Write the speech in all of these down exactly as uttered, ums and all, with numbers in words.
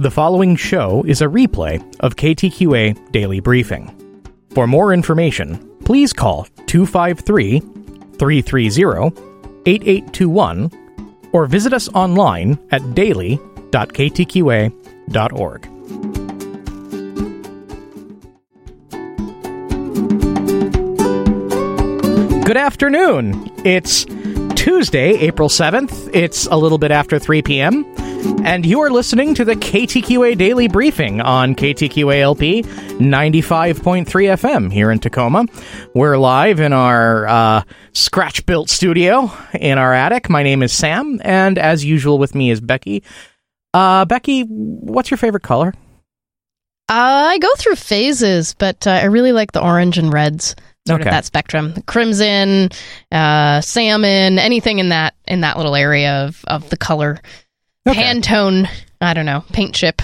The following show is a replay of K T Q A Daily Briefing. For more information, please call two five three, three three zero, eight eight two one or visit us online at daily dot k t q a dot org. Good afternoon. It's Tuesday, April seventh. It's a little bit after three p.m., and you are listening to the K T Q A Daily Briefing on K T Q A L P ninety-five point three F M here in Tacoma. We're live in our uh, scratch-built studio in our attic. My name is Sam, and as usual with me is Becky. Uh, Becky, what's your favorite color? Uh, I go through phases, but uh, I really like the orange and reds. Sort Okay. of that spectrum. Crimson, uh, salmon, anything in that in that little area of, of the color. Okay. Pantone, I don't know, paint chip.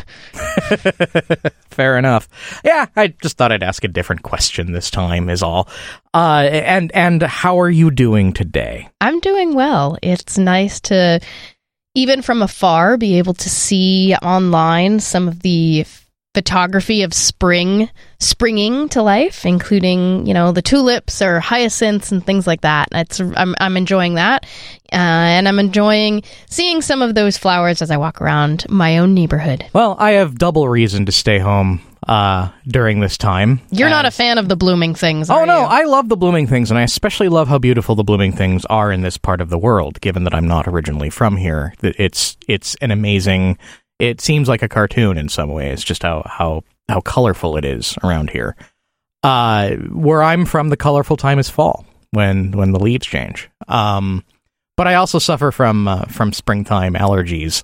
Fair enough. Yeah, I just thought I'd ask a different question this time is all. Uh, and and how are you doing today? I'm doing well. It's nice to, even from afar, be able to see online some of the photography of spring springing to life, including, you know, the tulips or hyacinths and things like that. It's I'm I'm enjoying that, uh, and I'm enjoying seeing some of those flowers as I walk around my own neighborhood. Well, I have double reason to stay home uh, during this time. You're as... not a fan of the blooming things, are Oh no, you? I love the blooming things, and I especially love how beautiful the blooming things are in this part of the world. Given that I'm not originally from here, that it's it's an amazing. It seems like a cartoon in some ways, just how, how, how colorful it is around here. Uh, where I'm from, the colorful time is fall, when when the leaves change. Um, but I also suffer from uh, from springtime allergies.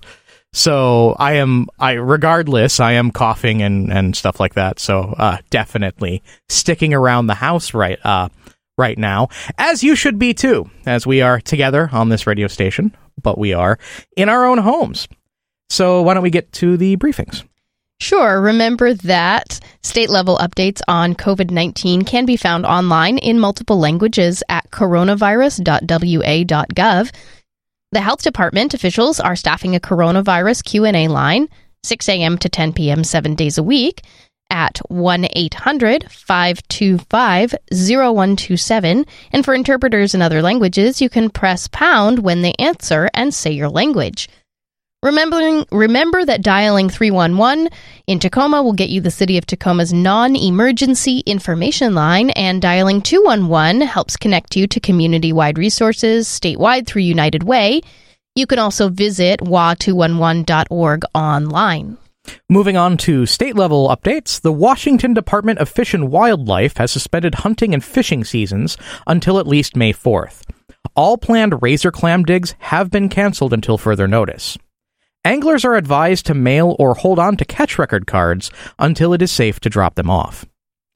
So I am, I regardless, I am coughing and, and stuff like that. So uh, definitely sticking around the house right uh, right now, as you should be too, as we are together on this radio station, but we are in our own homes. So why don't we get to the briefings? Sure. Remember that state-level updates on covid nineteen can be found online in multiple languages at coronavirus dot w a dot gov. The health department officials are staffing a coronavirus Q and A line, six a.m. to ten p.m. seven days a week, at one eight hundred, five two five, zero one two seven. And for interpreters in other languages, you can press pound when they answer and say your language. Remembering, remember that dialing three one one in Tacoma will get you the City of Tacoma's non-emergency information line, and dialing two one one helps connect you to community-wide resources statewide through United Way. You can also visit w a two one one dot org online. Moving on to state-level updates, the Washington Department of Fish and Wildlife has suspended hunting and fishing seasons until at least May fourth. All planned razor clam digs have been canceled until further notice. Anglers are advised to mail or hold on to catch record cards until it is safe to drop them off.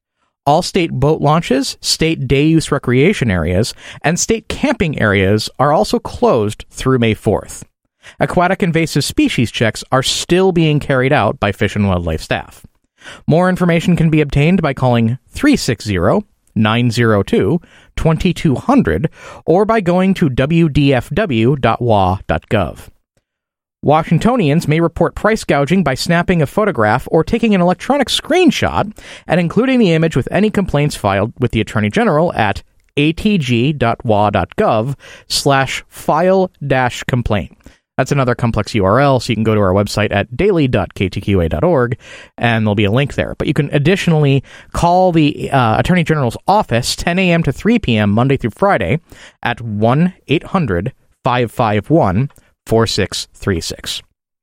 All state boat launches, state day-use recreation areas, and state camping areas are also closed through May fourth. Aquatic invasive species checks are still being carried out by Fish and Wildlife staff. More information can be obtained by calling three six zero, nine zero two, two two zero zero or by going to w d f w dot w a dot gov. Washingtonians may report price gouging by snapping a photograph or taking an electronic screenshot and including the image with any complaints filed with the Attorney General at a t g dot w a dot gov slash file dash complaint. That's another complex U R L, so you can go to our website at daily dot k t q a dot org, and there'll be a link there. But you can additionally call the uh, Attorney General's office ten a.m. to three p.m. Monday through Friday at one eight hundred, five five one, four six three six.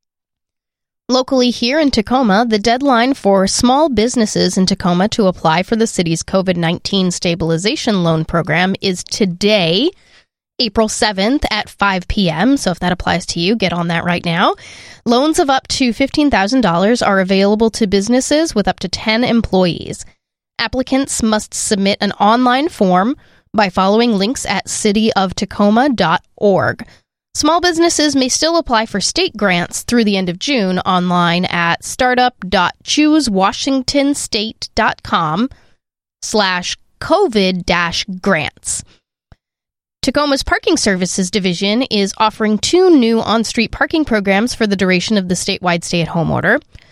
Locally here in Tacoma, the deadline for small businesses in Tacoma to apply for the city's covid nineteen stabilization loan program is today, April seventh at five p.m. So if that applies to you, get on that right now. Loans of up to fifteen thousand dollars are available to businesses with up to ten employees. Applicants must submit an online form by following links at city of tacoma dot org. Small businesses may still apply for state grants through the end of June online at startup dot choose washington state dot com slash covid dash grants. Tacoma's Parking Services Division is offering two new on-street parking programs for the duration of the statewide stay-at-home order.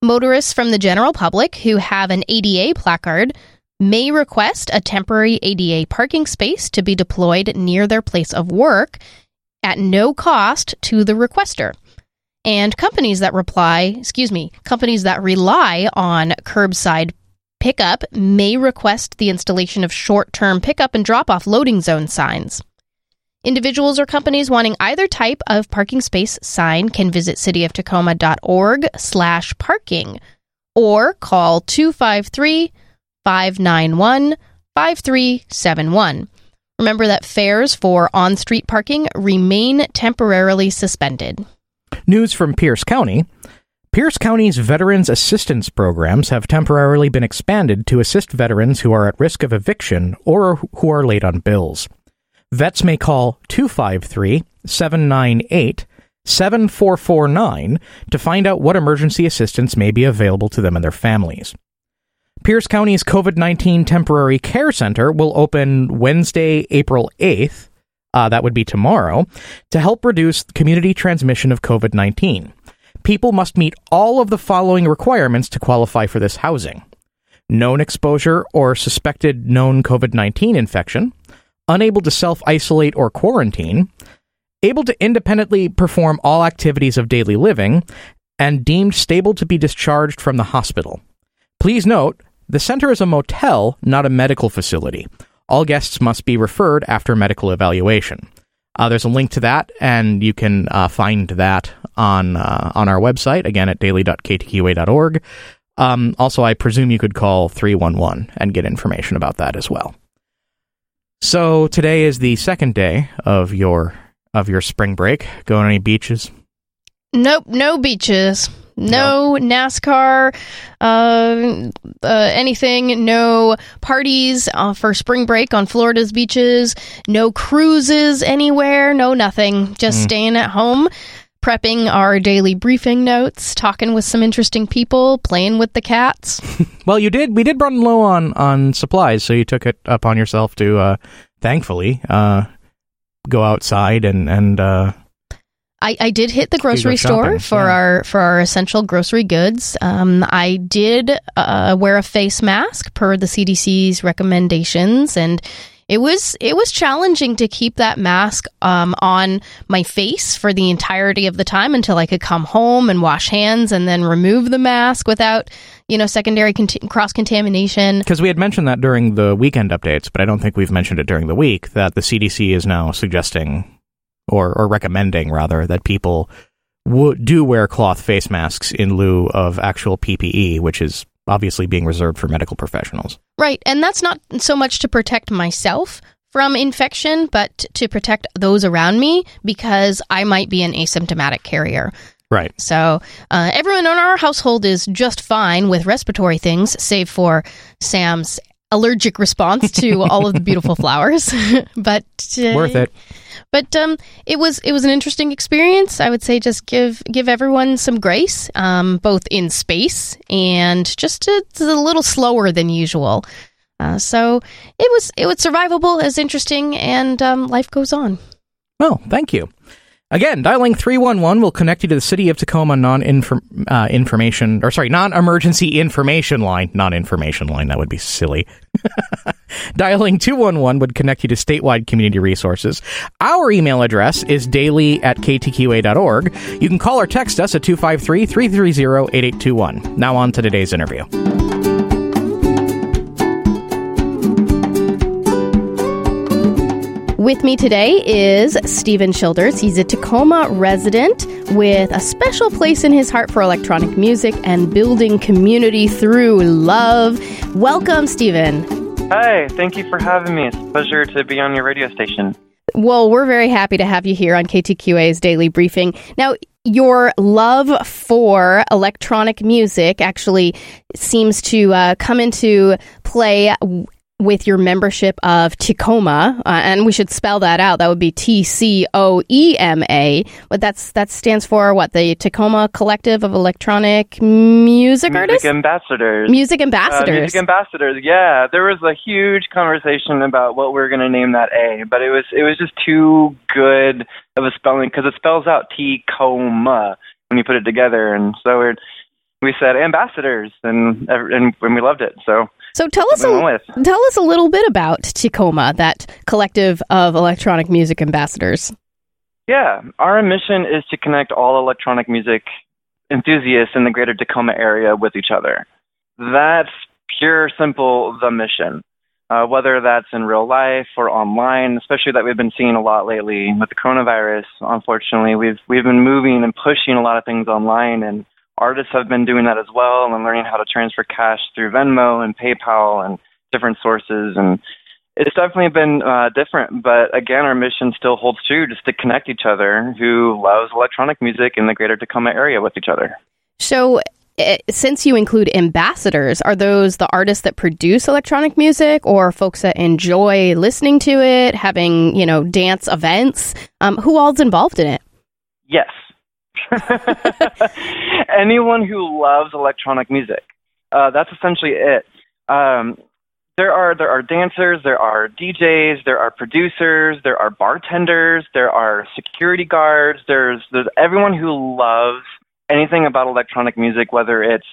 Motorists from the general public who have an A D A placard may request a temporary A D A parking space to be deployed near their place of work at no cost to the requester. And companies that reply, excuse me, companies that rely on curbside pickup may request the installation of short-term pickup and drop-off loading zone signs. Individuals or companies wanting either type of parking space sign can visit cityoftacoma.org slash parking or call two five three, five nine one, five three seven one. Remember that fares for on-street parking remain temporarily suspended. News from Pierce County. Pierce County's Veterans Assistance Programs have temporarily been expanded to assist veterans who are at risk of eviction or who are late on bills. Vets may call two five three, seven nine eight, seven four four nine to find out what emergency assistance may be available to them and their families. Pierce County's COVID nineteen Temporary Care Center will open Wednesday, April eighth, uh, that would be tomorrow, to help reduce community transmission of COVID nineteen. People must meet all of the following requirements to qualify for this housing: known exposure or suspected known COVID nineteen infection, unable to self-isolate or quarantine, able to independently perform all activities of daily living, and deemed stable to be discharged from the hospital. Please note, the center is a motel, not a medical facility. All guests must be referred after medical evaluation. Uh, there's a link to that, and you can uh, find that on uh, on our website, again at daily dot k t q a dot org. Um, also, I presume you could call three one one and get information about that as well. So today is the second day of your of your spring break. Going to any beaches? Nope, no beaches. No, no. NASCAR, uh, uh, anything. No parties uh, for spring break on Florida's beaches. No cruises anywhere. No nothing. Just mm. staying at home, prepping our daily briefing notes, talking with some interesting people, playing with the cats. Well, you did. We did run low on, on supplies, so you took it upon yourself to, uh, thankfully, uh, go outside and and. Uh, I, I did hit the grocery store for yeah. our for our essential grocery goods. Um, I did uh, wear a face mask per the C D C's recommendations, and it was it was challenging to keep that mask um, on my face for the entirety of the time until I could come home and wash hands and then remove the mask without, you know, secondary cont- cross-contamination. Because we had mentioned that during the weekend updates, but I don't think we've mentioned it during the week, that the C D C is now suggesting, or, or recommending, rather, that people w- do wear cloth face masks in lieu of actual P P E, which is obviously being reserved for medical professionals. Right, and that's not so much to protect myself from infection, but to protect those around me, because I might be an asymptomatic carrier. Right. So uh, everyone in our household is just fine with respiratory things, save for Sam's allergic response to all of the beautiful flowers. But uh, worth it. But um, it was it was an interesting experience. I would say just give give everyone some grace, um, both in space and just a, a little slower than usual. Uh, so it was it was survivable, it was interesting, and um, life goes on. Well, thank you. Again, dialing three one one will connect you to the City of Tacoma non-information, uh, or sorry, non-emergency information line. Non-information line, that would be silly. Dialing two one one would connect you to statewide community resources. Our email address is daily at k t q a dot org. You can call or text us at two five three, three three zero, eight eight two one. Now on to today's interview. With me today is Stephen Childers. He's a Tacoma resident with a special place in his heart for electronic music and building community through love. Welcome, Stephen. Hi, thank you for having me. It's a pleasure to be on your radio station. Well, we're very happy to have you here on K T Q A's Daily Briefing. Now, your love for electronic music actually seems to uh, come into play with your membership of Tacoma, uh, and we should spell that out. That would be T C O E M A. But that's that stands for what? The Tacoma Collective of Electronic Music, music Artists? Ambassadors. Music Ambassadors. Uh, music Ambassadors, yeah. There was a huge conversation about what we were going to name that A, but it was it was just too good of a spelling, because it spells out Tacoma when you put it together, and so we're we said ambassadors, and and, and we loved it. So so tell us a, tell us a little bit about Tacoma, that collective of electronic music ambassadors. Yeah, our mission is to connect all electronic music enthusiasts in the greater Tacoma area with each other. That's pure, simple, the mission. Uh, whether that's in real life or online, especially that we've been seeing a lot lately with the coronavirus. Unfortunately, we've we've been moving and pushing a lot of things online, and artists have been doing that as well, and learning how to transfer cash through Venmo and PayPal and different sources. And it's definitely been uh, different, but again, our mission still holds true, just to connect each other who loves electronic music in the greater Tacoma area with each other. So, uh, since you include ambassadors, are those the artists that produce electronic music, or folks that enjoy listening to it, having, you know, dance events? Um, who all's involved in it? Yes. Anyone who loves electronic music. Uh, that's essentially it. Um, There are there are dancers, there are D Js, there are producers, there are bartenders, there are security guards. There's there's everyone who loves anything about electronic music, whether it's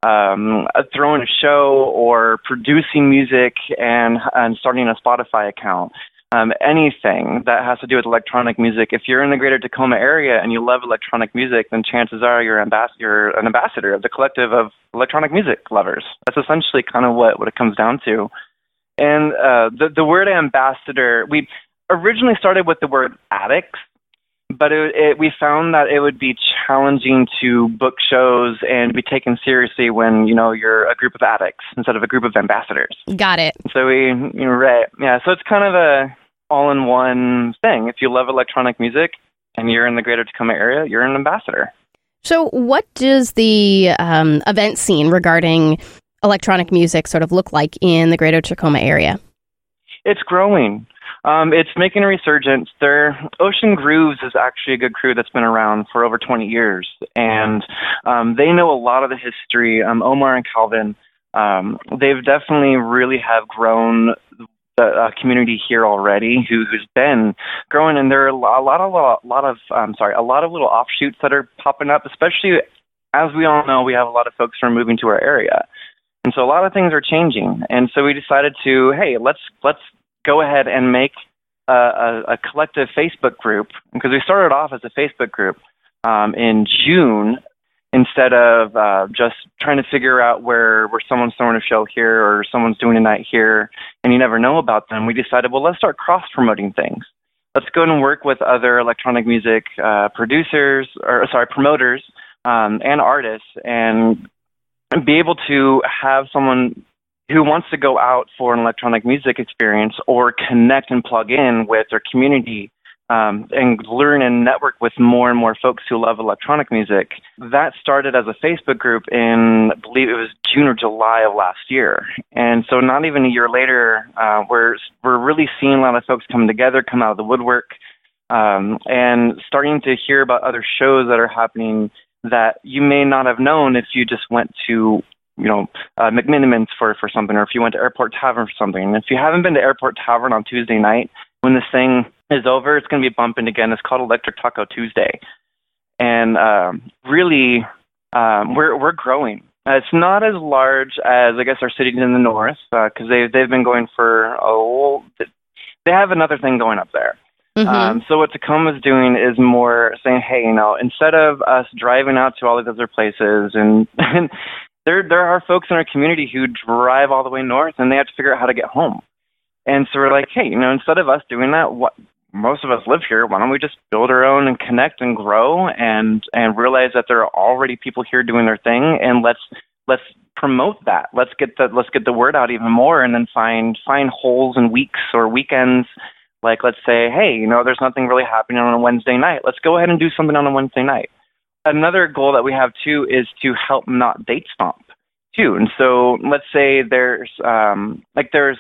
um, throwing a show or producing music and and starting a Spotify account. Um, anything that has to do with electronic music. If you're in the greater Tacoma area and you love electronic music, then chances are you're, ambas- you're an ambassador of the collective of electronic music lovers. That's essentially kind of what, what it comes down to. And uh, the, the word ambassador, we originally started with the word addicts, but it, it, we found that it would be challenging to book shows and be taken seriously when, you know, you're a group of addicts instead of a group of ambassadors. Got it. So we, you know, right. Yeah. So it's kind of a all-in-one thing. If you love electronic music and you're in the greater Tacoma area, you're an ambassador. So what does the um, event scene regarding electronic music sort of look like in the greater Tacoma area? It's growing. Um, it's making a resurgence. There, Ocean Grooves is actually a good crew that's been around for over twenty years, and um, they know a lot of the history. Um, Omar and Calvin, um, they've definitely really have grown the uh, community here already, who, who's been growing, and there are a lot, a lot of, a lot of, um, sorry, a lot of little offshoots that are popping up. Especially, as we all know, we have a lot of folks who are moving to our area, and so a lot of things are changing. And so we decided to, hey, let's let's. go ahead and make a, a, a collective Facebook group, because we started off as a Facebook group um, in June instead of uh, just trying to figure out where, where someone's throwing a show here or someone's doing a night here and you never know about them. We decided, well, let's start cross-promoting things. Let's go and work with other electronic music uh, producers, or sorry, promoters um, and artists, and be able to have someone who wants to go out for an electronic music experience or connect and plug in with their community um, and learn and network with more and more folks who love electronic music. That started as a Facebook group in, I believe it was June or July of last year. And so not even a year later, uh, we're, we're really seeing a lot of folks come together, come out of the woodwork, um, and starting to hear about other shows that are happening that you may not have known if you just went to you know, uh, McMinimans for, for something, or if you went to Airport Tavern for something. And if you haven't been to Airport Tavern on Tuesday night, when this thing is over, it's going to be bumping again. It's called Electric Taco Tuesday. And um, really, um, we're we're growing. Uh, it's not as large as, I guess, our cities in the north, because uh, they, they've been going for, oh, they have another thing going up there. Mm-hmm. Um, so what Tacoma's doing is more saying, hey, you know, instead of us driving out to all these other places and, and There there are folks in our community who drive all the way north, and they have to figure out how to get home. And so we're like, hey, you know, instead of us doing that, what, most of us live here, why don't we just build our own and connect and grow and, and realize that there are already people here doing their thing, and let's let's promote that. Let's get the let's get the word out even more, and then find find holes in weeks or weekends. Like, let's say, hey, you know, there's nothing really happening on a Wednesday night. Let's go ahead and do something on a Wednesday night. Another goal that we have, too, is to help not date stomp, too. And so let's say there's, um, like there's,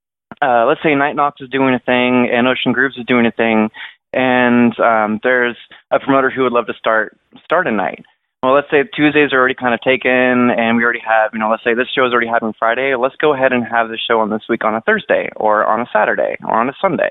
uh, let's say Night Knocks is doing a thing and Ocean Grooves is doing a thing, and um, there's a promoter who would love to start start a night. Well, let's say Tuesdays are already kind of taken, and we already have, you know, let's say this show is already happening Friday. Let's go ahead and have the show on this week on a Thursday or on a Saturday or on a Sunday.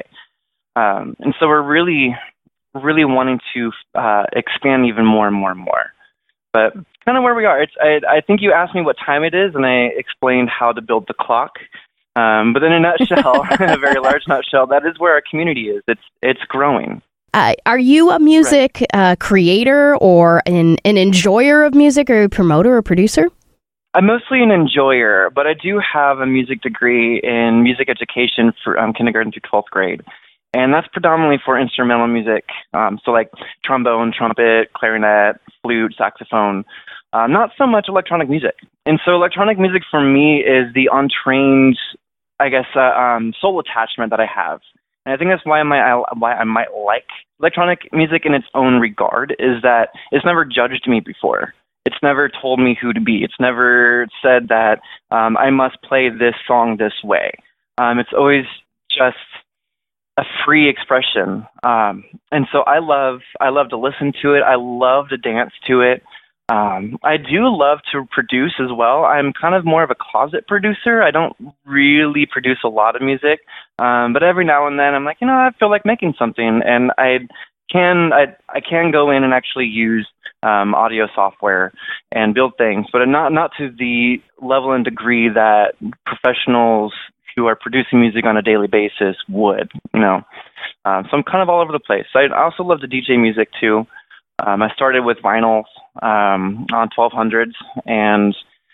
Um, and so we're really... really wanting to uh, expand even more and more and more. But kind of where we are. It's I, I think you asked me what time it is, and I explained how to build the clock. Um, but in a nutshell, a very large nutshell, that is where our community is. It's it's growing. Uh, are you a music right. uh, creator or an, an enjoyer of music, or a promoter or producer? I'm mostly an enjoyer, but I do have a music degree in music education for um, kindergarten through twelfth grade. And that's predominantly for instrumental music, um, so like trombone, trumpet, clarinet, flute, saxophone, uh, not so much electronic music. And so electronic music for me is the untrained, I guess, uh, um, soul attachment that I have. And I think that's why I might, I, why I might like electronic music in its own regard, is that it's never judged me before. It's never told me who to be. It's never said that um, I must play this song this way. Um, it's always just a free expression. Um, and so I love I love to listen to it. I love to dance to it. Um, I do love to produce as well. I'm kind of more of a closet producer. I don't really produce a lot of music, um, but every now and then I'm like, you know, I feel like making something, and I can I I can go in and actually use um, audio software and build things, but not not to the level and degree that professionals who are producing music on a daily basis would, you know. Um, so I'm kind of all over the place. I also love to D J music too. Um, I started with vinyls um, on twelve hundreds and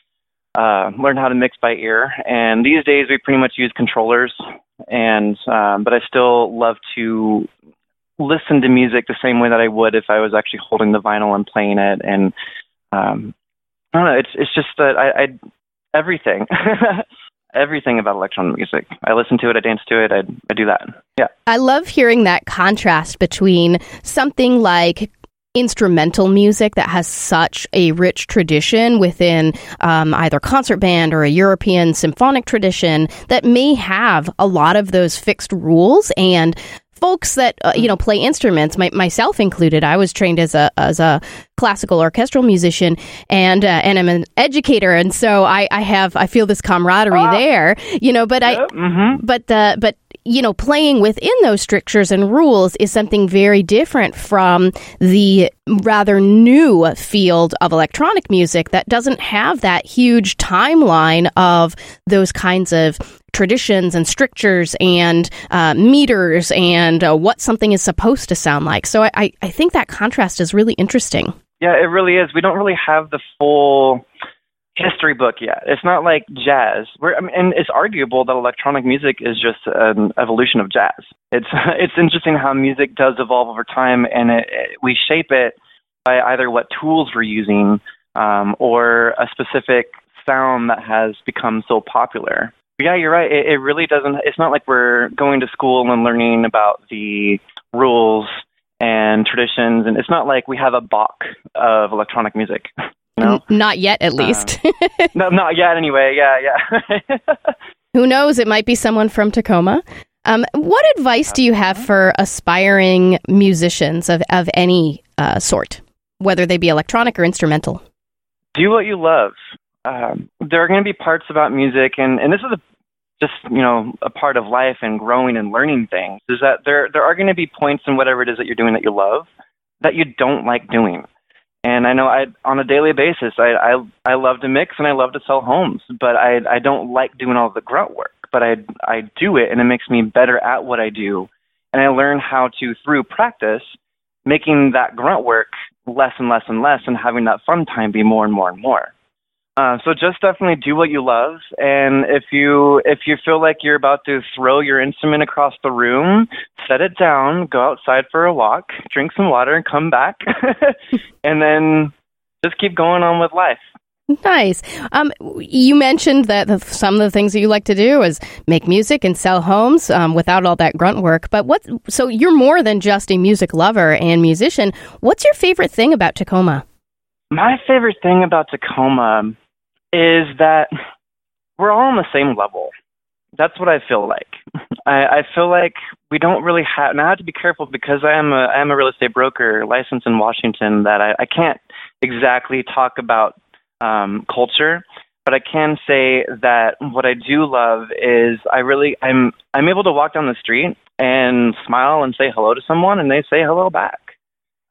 uh, learned how to mix by ear. And these days we pretty much use controllers. And um, but I still love to listen to music the same way that I would if I was actually holding the vinyl and playing it. And um, I don't know. It's it's just that I, I everything. Everything about electronic music. I listen to it, I dance to it, I, I do that. Yeah. I love hearing that contrast between something like instrumental music that has such a rich tradition within um, either concert band or a European symphonic tradition that may have a lot of those fixed rules, and folks that uh, you know play instruments, my, myself included. I was trained as a as a classical orchestral musician, and uh, and I'm an educator, and so I, I have I feel this camaraderie ah. there, you know. But I mm-hmm. but the but you know playing within those strictures and rules is something very different from the rather new field of electronic music that doesn't have that huge timeline of those kinds of traditions and strictures and uh, meters and uh, what something is supposed to sound like. So I, I think that contrast is really interesting. Yeah, it really is. We don't really have the full history book yet. It's not like jazz. We're, I mean, and it's arguable that electronic music is just an evolution of jazz. It's it's interesting how music does evolve over time, and it, it, we shape it by either what tools we're using um, or a specific sound that has become so popular. Yeah, you're right. It, it really doesn't, it's not like we're going to school and learning about the rules and traditions, and it's not like we have a Bach of electronic music. You know? Not yet, at least. Uh, no, not yet anyway. Yeah, yeah. Who knows? It might be someone from Tacoma. Um, what advice do you have for aspiring musicians of, of any uh, sort, whether they be electronic or instrumental? Do what you love. Um, there are going to be parts about music, and, and this is a, just, you know, a part of life and growing and learning things, is that there there are going to be points in whatever it is that you're doing that you love that you don't like doing. And I know I on a daily basis, I, I I love to mix and I love to sell homes, but I I don't like doing all the grunt work. But I I do it, and it makes me better at what I do, and I learn how to, through practice, making that grunt work less and less and less, and having that fun time be more and more and more. Uh, so just definitely do what you love, and if you if you feel like you're about to throw your instrument across the room, set it down, go outside for a walk, drink some water, and come back, and then just keep going on with life. Nice. Um, you mentioned that the, some of the things that you like to do is make music and sell homes um, without all that grunt work. But what? So you're more than just a music lover and musician. What's your favorite thing about Tacoma? My favorite thing about Tacoma is that we're all on the same level. That's what I feel like. I, I feel like we don't really have, and I have to be careful because I am a, I am a real estate broker licensed in Washington, that I, I can't exactly talk about um, culture, but I can say that what I do love is I really, I'm, I'm able to walk down the street and smile and say hello to someone, and they say hello back.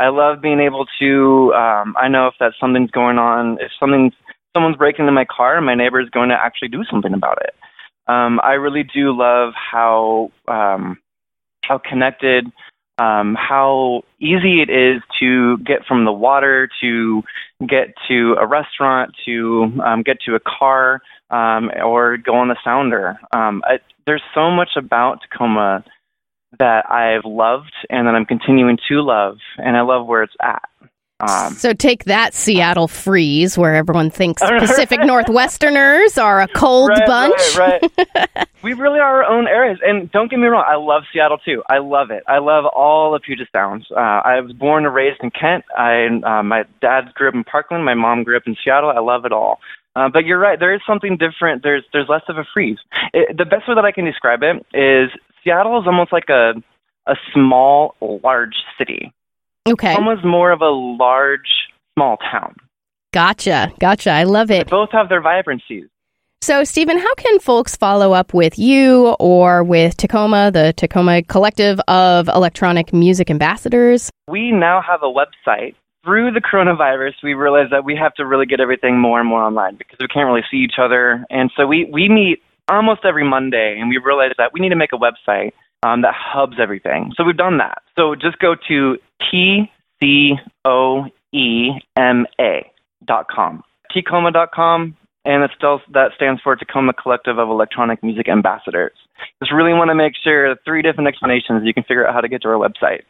I love being able to, um, I know if that something's going on, if something's, someone's breaking into my car, my neighbor is going to actually do something about it. Um, I really do love how um, how connected, um, how easy it is to get from the water, to get to a restaurant, to um, get to a car, um, or go on the sounder. Um, I, there's so much about Tacoma that I've loved and that I'm continuing to love, and I love where it's at. Um, so take that, Seattle freeze, where everyone thinks Pacific Northwesterners are a cold right, bunch. Right, right. We really are our own areas. And don't get me wrong, I love Seattle too. I love it. I love all of Puget Sounds. Uh, I was born and raised in Kent. I, uh, my dad grew up in Parkland. My mom grew up in Seattle. I love it all. Uh, but you're right. There is something different. There's there's less of a freeze. It, the best way that I can describe it is Seattle is almost like a a small, large city. Okay. Almost more of a large, small town. Gotcha. Gotcha. I love it. They both have their vibrancies. So, Stephen, how can folks follow up with you or with Tacoma, the Tacoma Collective of Electronic Music Ambassadors? We now have a website. Through the coronavirus, we realized that we have to really get everything more and more online because we can't really see each other. And so we, we meet almost every Monday, and we realized that we need to make a website Um, that hubs everything. So we've done that. So just go to T C O E M A dot com. Tacoma dot com, and it still, that stands for Tacoma Collective of Electronic Music Ambassadors. Just really want to make sure, three different explanations, you can figure out how to get to our website.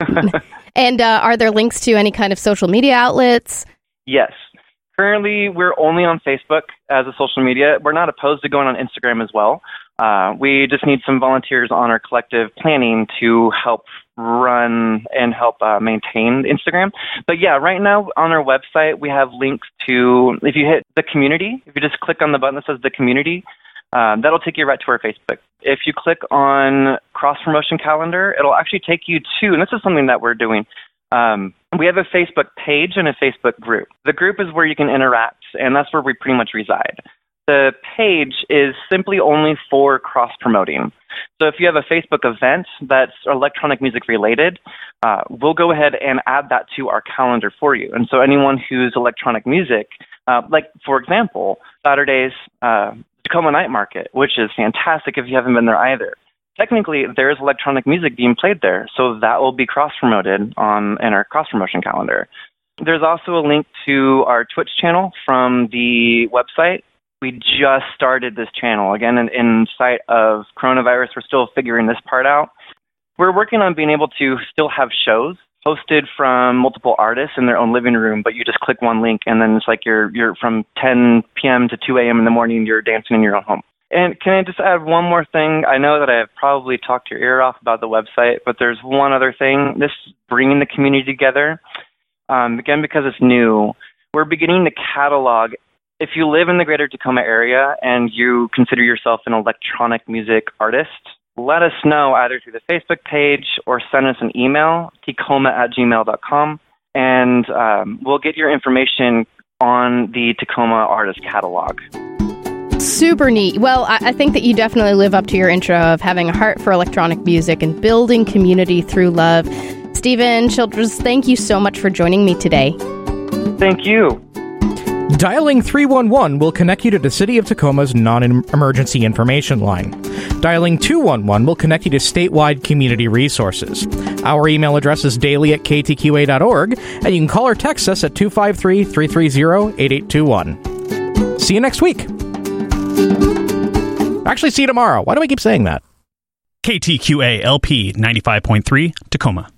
And uh, are there links to any kind of social media outlets? Yes. Currently, we're only on Facebook as a social media. We're not opposed to going on Instagram as well. Uh, we just need some volunteers on our collective planning to help run and help uh, maintain Instagram. But yeah, right now on our website, we have links to, if you hit the community, if you just click on the button that says the community, um, that'll take you right to our Facebook. If you click on cross promotion calendar, it'll actually take you to, and this is something that we're doing, um, we have a Facebook page and a Facebook group. The group is where you can interact, and that's where we pretty much reside. The page is simply only for cross-promoting. So if you have a Facebook event that's electronic music related, uh, we'll go ahead and add that to our calendar for you. And so anyone who's electronic music, uh, like, for example, Saturday's uh, Tacoma Night Market, which is fantastic if you haven't been there either. Technically, there's electronic music being played there, so that will be cross-promoted on in our cross-promotion calendar. There's also a link to our Twitch channel from the website. We just started this channel. Again, in, in sight of coronavirus, we're still figuring this part out. We're working on being able to still have shows hosted from multiple artists in their own living room, but you just click one link, and then it's like you're you're from ten p.m. to two a.m. in the morning, you're dancing in your own home. And can I just add one more thing? I know that I've probably talked your ear off about the website, but there's one other thing. This is bringing the community together. Um, again, because it's new, we're beginning to catalog. If you live in the greater Tacoma area and you consider yourself an electronic music artist, let us know either through the Facebook page or send us an email, tacoma at gmail dot com, and um, we'll get your information on the Tacoma Artist Catalog. Super neat. Well, I, I think that you definitely live up to your intro of having a heart for electronic music and building community through love. Stephen Childress, thank you so much for joining me today. Thank you. Dialing three one one will connect you to the City of Tacoma's non-emergency information line. Dialing two one one will connect you to statewide community resources. Our email address is daily at k t q a dot org, and you can call or text us at two five three, three three zero, eight eight two one. See you next week. Actually, see you tomorrow. Why do I keep saying that? K T Q A L P ninety-five point three, Tacoma.